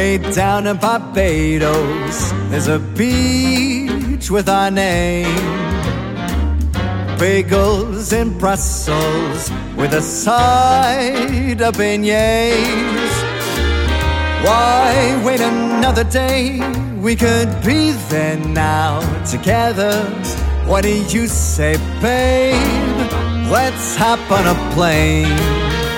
Way down in Barbados, there's a beach with our name. Bagels in Brussels with a side of beignets. Why wait another day? We could be there now together. What do you say, babe? Let's hop on a plane.